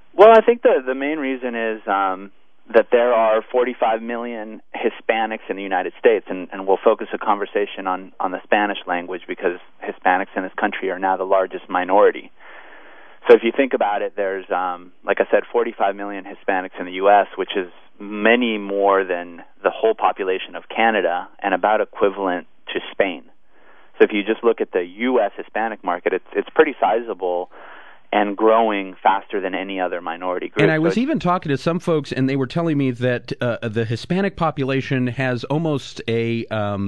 Well, I think the main reason is that there are 45 million Hispanics in the United States, and we'll focus a conversation on the Spanish language because Hispanics in this country are now the largest minority. So if you think about it, there's, like I said, 45 million Hispanics in the U.S., which is many more than the whole population of Canada and about equivalent to Spain. So if you just look at the U.S. Hispanic market, it's pretty sizable and growing faster than any other minority group. And I was even talking to some folks, and they were telling me that the Hispanic population has almost a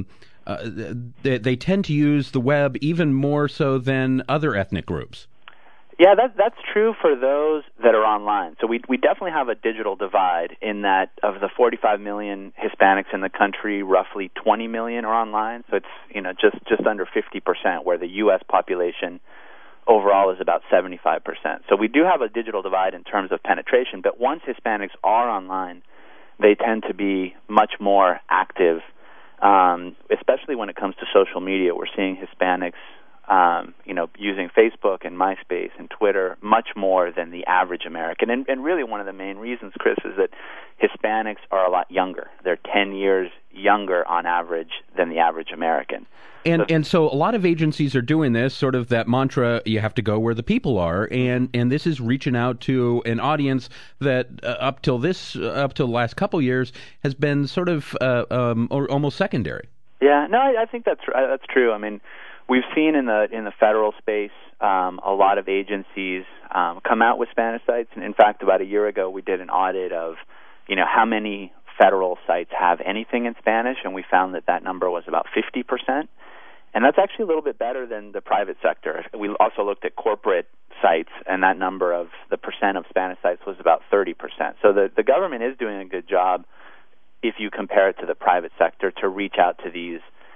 they tend to use the web even more so than other ethnic groups. Yeah, that's true for those that are online. So we definitely have a digital divide in that of the 45 million Hispanics in the country, roughly 20 million are online. So it's just under 50%, where the U.S. population overall is about 75%. So we do have a digital divide in terms of penetration, but once Hispanics are online, they tend to be much more active, especially when it comes to social media. We're seeing Hispanics using Facebook and MySpace and Twitter much more than the average American. And really one of the main reasons, Chris, is that Hispanics are a lot younger. They're 10 years younger on average than the average American. And so a lot of agencies are doing this, sort of that mantra, you have to go where the people are, and this is reaching out to an audience that up till the last couple years has been sort of or almost secondary. Yeah, no, I think that's true. I mean, we've seen in the federal space a lot of agencies come out with Spanish sites. And in fact, about a year ago, we did an audit of how many federal sites have anything in Spanish, and we found that number was about 50%. And that's actually a little bit better than the private sector. We also looked at corporate sites, and that number of the percent of Spanish sites was about 30%. So the government is doing a good job, if you compare it to the private sector, to reach out to these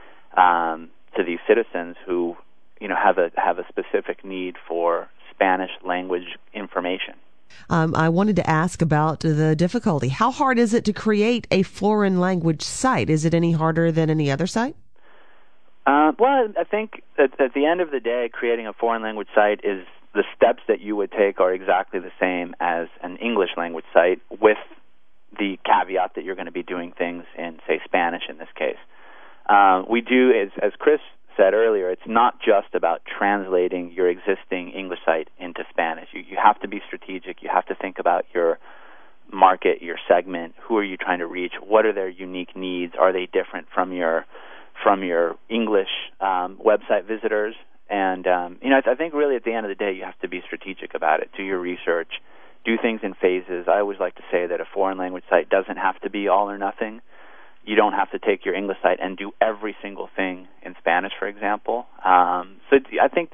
citizens who have a specific need for Spanish language information. I wanted to ask about the difficulty. How hard is it to create a foreign language site? Is it any harder than any other site? Well, I think at the end of the day, creating a foreign language site is the steps that you would take are exactly the same as an English language site, with the caveat that you're going to be doing things in, say, Spanish in this case. We do, as Chris said earlier, it's not just about translating your existing English site into Spanish. You have to be strategic. You have to think about your market, your segment. Who are you trying to reach? What are their unique needs? Are they different from your English website visitors? And I think really at the end of the day, you have to be strategic about it. Do your research. Do things in phases. I always like to say that a foreign language site doesn't have to be all or nothing. You don't have to take your English site and do every single thing in Spanish, for example. I think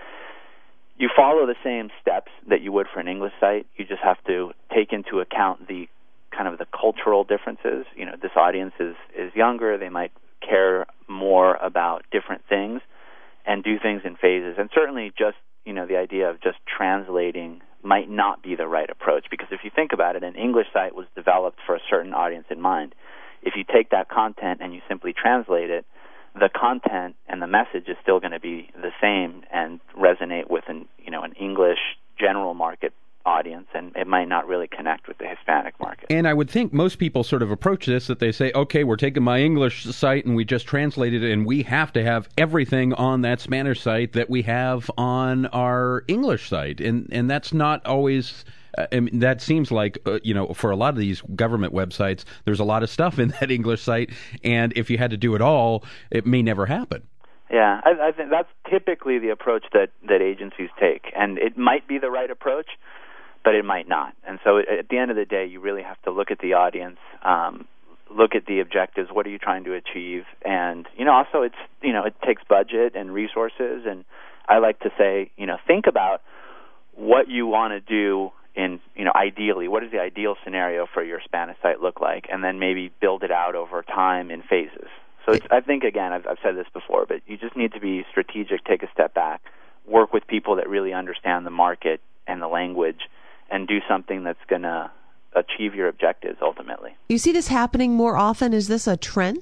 you follow the same steps that you would for an English site. You just have to take into account the kind of the cultural differences. This audience is younger. They might care more about different things and do things in phases. And certainly just, the idea of just translating might not be the right approach, because if you think about it, an English site was developed for a certain audience in mind. If you take that content and you simply translate it, the content and the message is still going to be the same and resonate with an English general market audience, and it might not really connect with the Hispanic market. And I would think most people sort of approach this that they say, okay, we're taking my English site and we just translated it, and we have to have everything on that Spanish site that we have on our English site. And that's not always... that seems like, for a lot of these government websites, there's a lot of stuff in that English site, and if you had to do it all, it may never happen. Yeah, I think that's typically the approach that agencies take, and it might be the right approach, but it might not. And so at the end of the day, you really have to look at the audience, look at the objectives, what are you trying to achieve, and, also it takes budget and resources, and I like to say, think about what you want to do in, ideally, what does the ideal scenario for your Spanish site look like, and then maybe build it out over time in phases. So I think, again, I've said this before, but you just need to be strategic, take a step back, work with people that really understand the market and the language, and do something that's going to achieve your objectives ultimately. You see this happening more often? Is this a trend?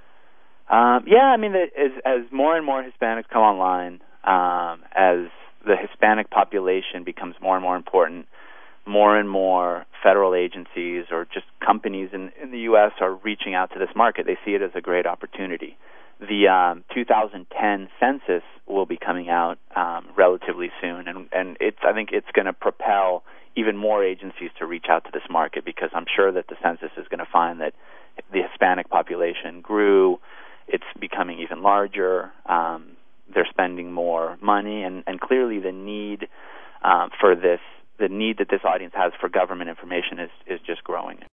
Yeah, I mean, as more and more Hispanics come online, as the Hispanic population becomes more and more important, more and more federal agencies or just companies in the U.S. are reaching out to this market. They see it as a great opportunity. The 2010 census will be coming out relatively soon, and I think it's going to propel even more agencies to reach out to this market, because I'm sure that the census is going to find that the Hispanic population grew, it's becoming even larger, they're spending more money, and clearly the need for this, the need that this audience has for government information is just growing.